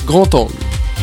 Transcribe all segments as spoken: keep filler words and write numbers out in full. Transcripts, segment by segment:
Grand Angle.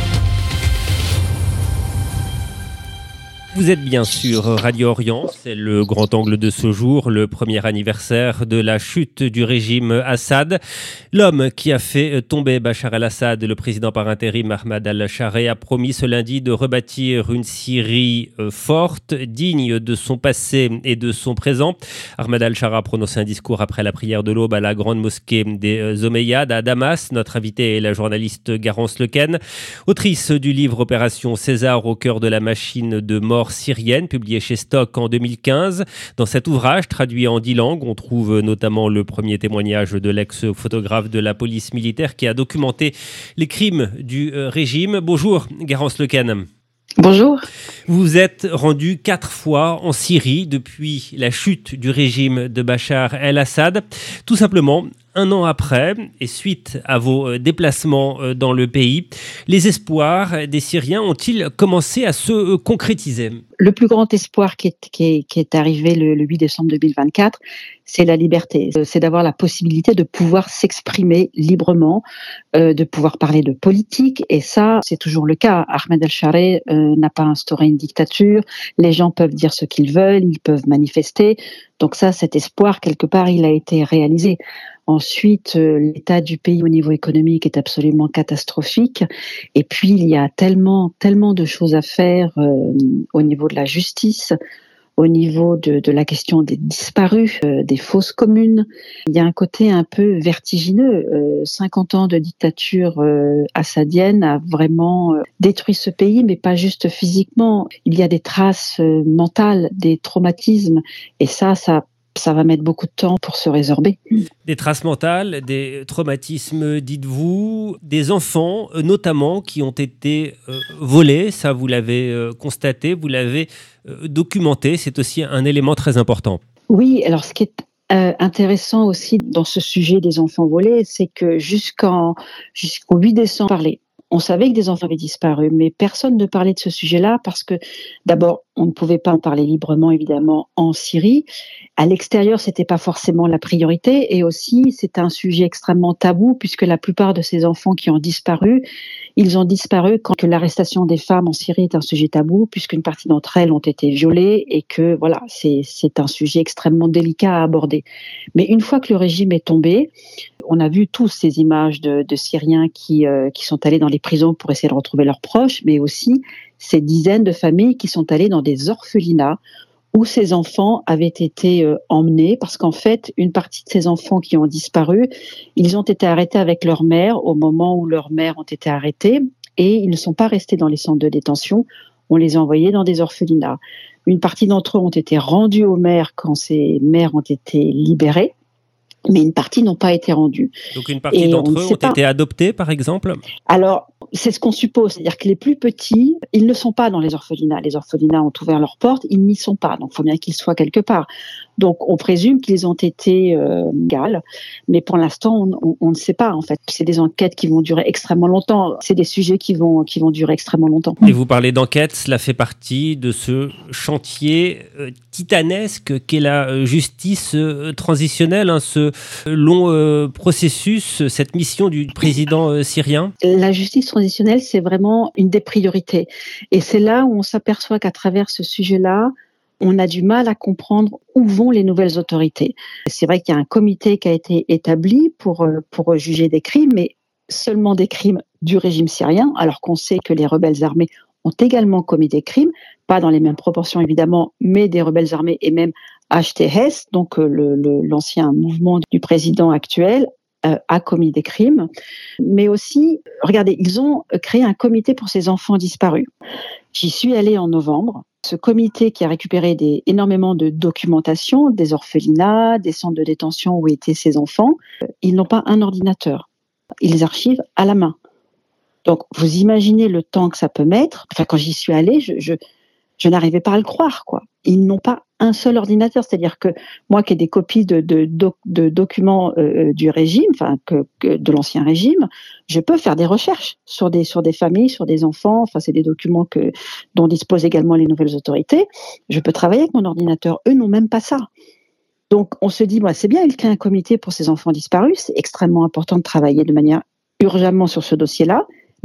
Vous êtes bien sur Radio Orient, c'est le grand angle de ce jour, le premier anniversaire de la chute du régime Assad. L'homme qui a fait tomber Bachar el-Assad, le président par intérim Ahmad al-Chareh, a promis ce lundi de rebâtir une Syrie forte, digne de son passé et de son présent. Ahmad al-Chareh a prononcé un discours après la prière de l'aube à la grande mosquée des Omeyyades à Damas. Notre invitée est la journaliste Garance Lequen, autrice du livre Opération César au cœur de la machine de mort syrienne, publié chez Stock en deux mille quinze. Dans cet ouvrage, traduit en dix langues, on trouve notamment le premier témoignage de l'ex-photographe de la police militaire qui a documenté les crimes du régime. Bonjour, Garance Lequen. Bonjour. Vous êtes rendu quatre fois en Syrie depuis la chute du régime de Bachar el-Assad. Tout simplement, un an après, et suite à vos déplacements dans le pays, les espoirs des Syriens ont-ils commencé à se concrétiser ? Le plus grand espoir qui est, qui est, qui est arrivé le, le huit décembre deux mille vingt-quatre, c'est la liberté. C'est d'avoir la possibilité de pouvoir s'exprimer librement, euh, de pouvoir parler de politique. Et ça, c'est toujours le cas. Ahmed al-Chareh euh, n'a pas instauré une dictature. Les gens peuvent dire ce qu'ils veulent, ils peuvent manifester. Donc ça, cet espoir, quelque part, il a été réalisé. Ensuite, euh, l'état du pays au niveau économique est absolument catastrophique. Et puis, il y a tellement, tellement de choses à faire euh, au niveau de la justice, au niveau de, de la question des disparus, euh, des fosses communes. Il y a un côté un peu vertigineux. Euh, cinquante ans de dictature euh, assadienne a vraiment euh, détruit ce pays, mais pas juste physiquement. Il y a des traces euh, mentales, des traumatismes, et ça, ça ça va mettre beaucoup de temps pour se résorber. Des traces mentales, des traumatismes, dites-vous, des enfants notamment qui ont été euh, volés, ça vous l'avez euh, constaté, vous l'avez euh, documenté, c'est aussi un élément très important. Oui, alors ce qui est euh, intéressant aussi dans ce sujet des enfants volés, c'est que jusqu'en, jusqu'au huit décembre, on parlait. On savait que des enfants avaient disparu, mais personne ne parlait de ce sujet-là parce que, d'abord, on ne pouvait pas en parler librement, évidemment, en Syrie. À l'extérieur, c'était pas forcément la priorité, et aussi, c'est un sujet extrêmement tabou puisque la plupart de ces enfants qui ont disparu, ils ont disparu quand que l'arrestation des femmes en Syrie est un sujet tabou, puisqu'une partie d'entre elles ont été violées et que, voilà, c'est, c'est un sujet extrêmement délicat à aborder. Mais une fois que le régime est tombé, on a vu tous ces images de, de Syriens qui, euh, qui sont allés dans les prisons pour essayer de retrouver leurs proches, mais aussi ces dizaines de familles qui sont allées dans des orphelinats où ces enfants avaient été euh, emmenés, parce qu'en fait, une partie de ces enfants qui ont disparu, ils ont été arrêtés avec leur mère au moment où leurs mères ont été arrêtées, et ils ne sont pas restés dans les centres de détention, on les a envoyés dans des orphelinats. Une partie d'entre eux ont été rendus aux mères quand ces mères ont été libérées, mais une partie n'ont pas été rendues. Donc une partie et d'entre eux ont pas... été adoptés, par exemple ? Alors, c'est ce qu'on suppose, c'est-à-dire que les plus petits, ils ne sont pas dans les orphelinats. Les orphelinats ont ouvert leurs portes, ils n'y sont pas, donc il faut bien qu'ils soient quelque part. Donc on présume qu'ils ont été euh, légaux, mais pour l'instant, on, on, on ne sait pas en fait. C'est des enquêtes qui vont durer extrêmement longtemps, c'est des sujets qui vont, qui vont durer extrêmement longtemps. Et vous parlez d'enquête, cela fait partie de ce chantier euh, titanesque qu'est la justice euh, transitionnelle, hein, ce long euh, processus, cette mission du président euh, syrien ? La justice transitionnelle, c'est vraiment une des priorités. Et c'est là où on s'aperçoit qu'à travers ce sujet-là, on a du mal à comprendre où vont les nouvelles autorités. C'est vrai qu'il y a un comité qui a été établi pour, pour juger des crimes, mais seulement des crimes du régime syrien, alors qu'on sait que les rebelles armés ont également commis des crimes, pas dans les mêmes proportions évidemment, mais des rebelles armés et même H T S, donc le, le, l'ancien mouvement du président actuel, euh, a commis des crimes. Mais aussi, regardez, ils ont créé un comité pour ces enfants disparus. J'y suis allée en novembre. Ce comité qui a récupéré des, énormément de documentation, des orphelinats, des centres de détention où étaient ces enfants, ils n'ont pas un ordinateur. Ils archivent à la main. Donc, vous imaginez le temps que ça peut mettre. Enfin, quand j'y suis allée, je, je, je n'arrivais pas à le croire, quoi. Ils n'ont pas un seul ordinateur. C'est-à-dire que moi qui ai des copies de, de, de, de documents euh, du régime, enfin que, que de l'ancien régime, je peux faire des recherches sur des, sur des familles, sur des enfants. Enfin, c'est des documents que, dont disposent également les nouvelles autorités. Je peux travailler avec mon ordinateur. Eux n'ont même pas ça. Donc, on se dit, bah, c'est bien, il y a un comité pour ces enfants disparus. C'est extrêmement important de travailler de manière urgemment sur ce dossier-là.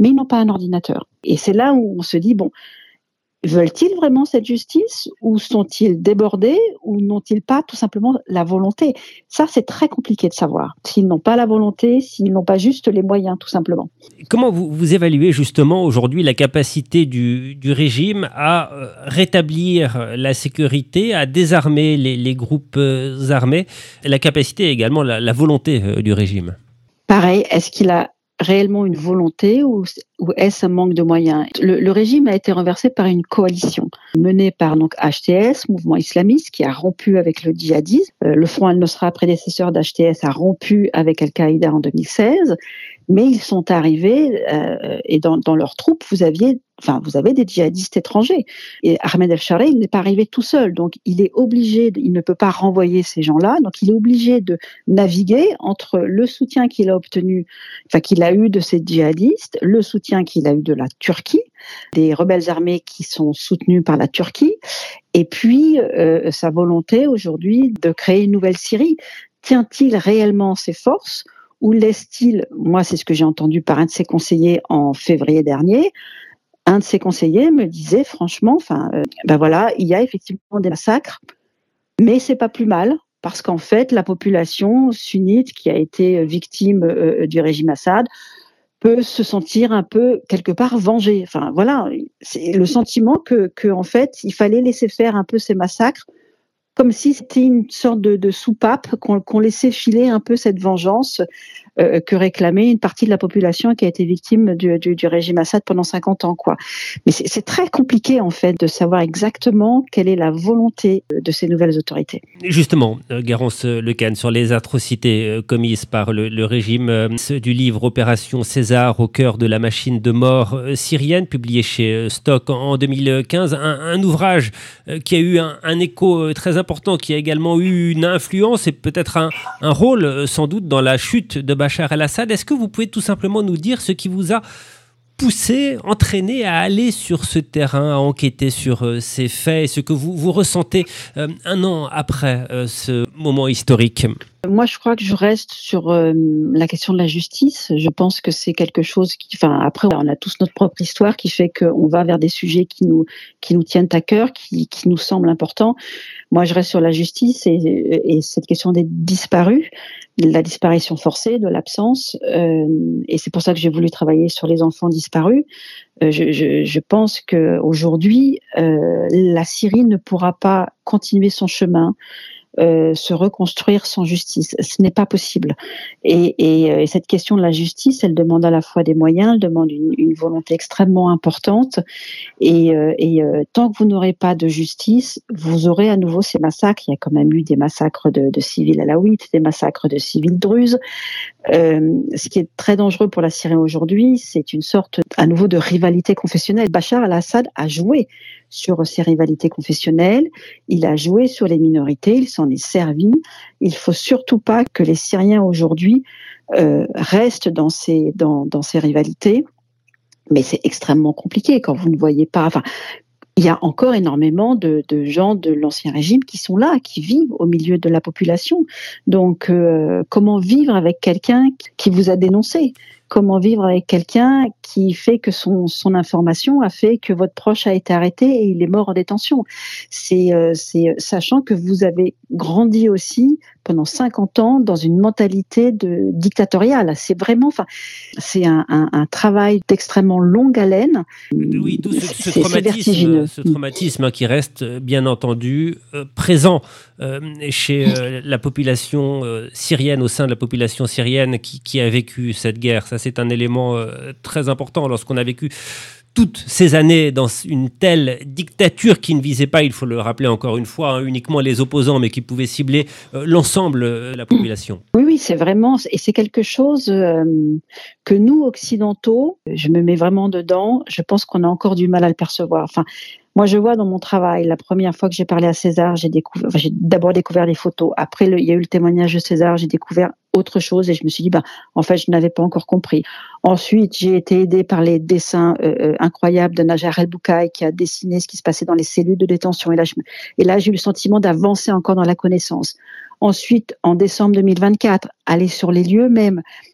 mais ils n'ont pas un ordinateur. Et c'est là où on se dit, bon, veulent-ils vraiment cette justice ou sont-ils débordés ou n'ont-ils pas tout simplement la volonté? Ça, c'est très compliqué de savoir. S'ils n'ont pas la volonté, s'ils n'ont pas juste les moyens, tout simplement. Comment vous, vous évaluez justement aujourd'hui la capacité du, du régime à euh, rétablir la sécurité, à désarmer les, les groupes euh, armés, et la capacité également, la, la volonté euh, du régime? Pareil, est-ce qu'il a réellement une volonté ou, ou est-ce un manque de moyens? Le, le régime a été renversé par une coalition menée par donc H T S, mouvement islamiste, qui a rompu avec le djihadisme. Euh, le Front al-Nosra, prédécesseur d'H T S, a rompu avec Al-Qaïda en deux mille seize. Mais ils sont arrivés euh, et dans, dans leurs troupes, vous aviez, enfin, vous avez des djihadistes étrangers. Et Ahmed El-Sharai, il n'est pas arrivé tout seul, donc il est obligé, de, il ne peut pas renvoyer ces gens-là, donc il est obligé de naviguer entre le soutien qu'il a obtenu, enfin qu'il a eu de ces djihadistes, le soutien qu'il a eu de la Turquie, des rebelles armés qui sont soutenus par la Turquie, et puis euh, sa volonté aujourd'hui de créer une nouvelle Syrie. Tient-il réellement ses forces? Ou laisse-t-il, moi c'est ce que j'ai entendu par un de ses conseillers en février dernier, un de ses conseillers me disait franchement, enfin, euh, ben voilà, il y a effectivement des massacres, mais c'est pas plus mal, parce qu'en fait la population sunnite qui a été victime euh, du régime Assad peut se sentir un peu quelque part vengée. Enfin voilà, c'est le sentiment que, que en fait il fallait laisser faire un peu ces massacres, comme si c'était une sorte de, de soupape, qu'on, qu'on laissait filer un peu cette vengeance euh, que réclamait une partie de la population qui a été victime du, du, du régime Assad pendant cinquante ans, quoi. Mais c'est, c'est très compliqué, en fait, de savoir exactement quelle est la volonté de ces nouvelles autorités. Justement, euh, Garance Lecane, sur les atrocités euh, commises par le, le régime euh, du livre Opération César au cœur de la machine de mort euh, syrienne, publié chez euh, Stock en, en deux mille quinze, un, un ouvrage euh, qui a eu un, un écho euh, très important, qui a également eu une influence et peut-être un, un rôle euh, sans doute dans la chute de Bachar el-Assad. Est-ce que vous pouvez tout simplement nous dire ce qui vous a poussé, entraîné à aller sur ce terrain, à enquêter sur euh, ces faits et ce que vous, vous ressentez euh, un an après euh, ce moment historique? Moi, je crois que je reste sur euh, la question de la justice. Je pense que c'est quelque chose qui, enfin, après, on a tous notre propre histoire qui fait qu'on va vers des sujets qui nous, qui nous tiennent à cœur, qui, qui nous semblent importants. Moi, je reste sur la justice et, et cette question des disparus, de la disparition forcée, de l'absence. Euh, et c'est pour ça que j'ai voulu travailler sur les enfants disparus. Euh, je, je, je pense qu'aujourd'hui, euh, la Syrie ne pourra pas continuer son chemin, Euh, se reconstruire sans justice. Ce n'est pas possible. Et, et, et cette question de la justice, elle demande à la fois des moyens, elle demande une, une volonté extrêmement importante. Et, euh, et euh, tant que vous n'aurez pas de justice, vous aurez à nouveau ces massacres. Il y a quand même eu des massacres de, de civils alaouites, des massacres de civils druzes. Euh, ce qui est très dangereux pour la Syrie aujourd'hui, c'est une sorte à nouveau de rivalité confessionnelle. Bachar el-Assad a joué sur ces rivalités confessionnelles, il a joué sur les minorités, il s'en est servi. Il faut surtout pas que les Syriens aujourd'hui euh, restent dans ces, dans, dans ces rivalités, mais c'est extrêmement compliqué quand vous ne voyez pas... Enfin, il y a encore énormément de, de gens de l'ancien régime qui sont là, qui vivent au milieu de la population. Donc, euh, comment vivre avec quelqu'un qui vous a dénoncé ? Comment vivre avec quelqu'un qui fait que son, son information a fait que votre proche a été arrêté et il est mort en détention ? C'est, euh, c'est sachant que vous avez grandi aussi pendant cinquante ans dans une mentalité de dictatoriale. C'est vraiment, enfin, c'est un, un, un travail d'extrêmement longue haleine. Oui, d'où ce, ce traumatisme, ce traumatisme qui reste bien entendu euh, présent euh, chez euh, la population euh, syrienne, au sein de la population syrienne qui, qui a vécu cette guerre. Ça, c'est un élément euh, très important lorsqu'on a vécu toutes ces années dans une telle dictature qui ne visait pas, il faut le rappeler encore une fois, hein, uniquement les opposants, mais qui pouvait cibler euh, l'ensemble de la population. Oui, oui, c'est vraiment, et c'est quelque chose euh, que nous, occidentaux, je me mets vraiment dedans, je pense qu'on a encore du mal à le percevoir. Enfin, moi, je vois dans mon travail, la première fois que j'ai parlé à César, j'ai découvert, enfin, j'ai d'abord découvert les photos. Après, le, il y a eu le témoignage de César, j'ai découvert autre chose et je me suis dit, bah, en fait, je n'avais pas encore compris. Ensuite, j'ai été aidée par les dessins euh, incroyables de Najar El-Boukaï qui a dessiné ce qui se passait dans les cellules de détention. Et là, je, et là, j'ai eu le sentiment d'avancer encore dans la connaissance. Ensuite, en décembre deux mille vingt-quatre, aller sur les lieux même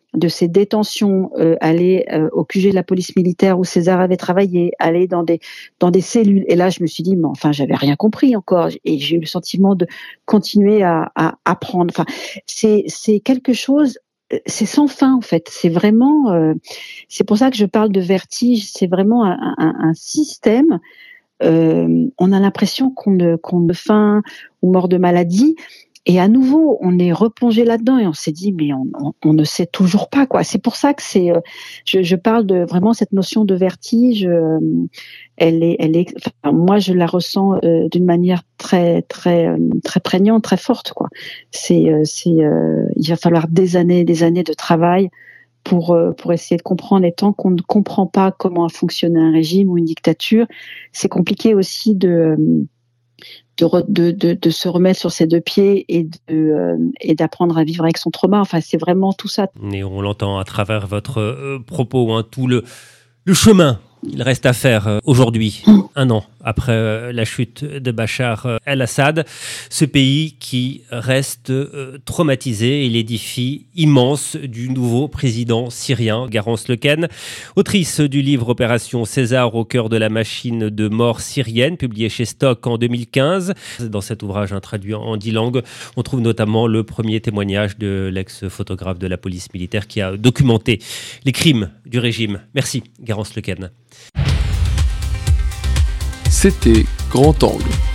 de ces détentions, euh, aller euh, au Q G de la police militaire où César avait travaillé, aller dans des dans des cellules. Et là, je me suis dit, mais enfin, j'avais rien compris encore, et j'ai eu le sentiment de continuer à, à apprendre. Enfin, c'est c'est quelque chose, c'est sans fin en fait. C'est vraiment, euh, c'est pour ça que je parle de vertige. C'est vraiment un, un, un système. Euh, on a l'impression qu'on ne qu'on ne faim ou mort de maladie. Et à nouveau, on est replongé là-dedans et on s'est dit, mais on, on, on ne sait toujours pas, quoi. C'est pour ça que c'est, euh, je, je parle de vraiment cette notion de vertige. Euh, elle est, elle est, enfin, moi, je la ressens euh, d'une manière très, très, euh, très prégnante, très forte, quoi. C'est, euh, c'est, euh, il va falloir des années, des années de travail pour euh, pour essayer de comprendre. Et tant qu'on ne comprend pas comment a fonctionné un régime ou une dictature, c'est compliqué aussi de euh, De, de, de, de se remettre sur ses deux pieds et, de, euh, et d'apprendre à vivre avec son trauma. Enfin, c'est vraiment tout ça. Et on l'entend à travers votre euh, propos, hein, tout le, le chemin qu'il reste à faire euh, aujourd'hui, mmh. un an après euh, la chute de Bachar euh, el-Assad. Ce pays qui reste euh, traumatisé et les défis immenses du nouveau président syrien, Garance Leken, autrice du livre Opération César au cœur de la machine de mort syrienne, publié chez Stock en deux mille quinze. Dans cet ouvrage, hein, traduit en dix langues, on trouve notamment le premier témoignage de l'ex-photographe de la police militaire qui a documenté les crimes du régime. Merci, Garance Leken. C'était Grand Angle.